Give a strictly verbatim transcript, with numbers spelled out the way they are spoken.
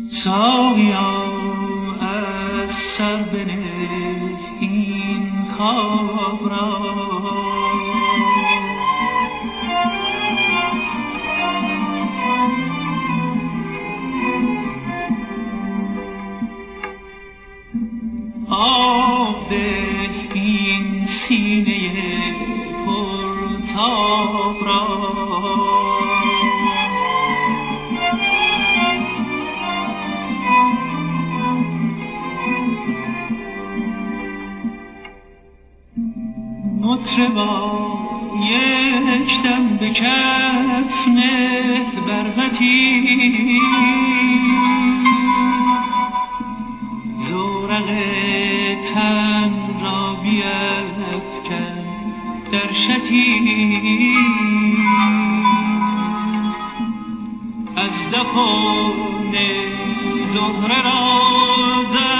ساقیا از سر بنه این خواب را، آب ده این سینه پرتاب را. مطربا یک دم به کف نه بربطی، زورق تن را بیفکن در شتی، از دفن زهره را در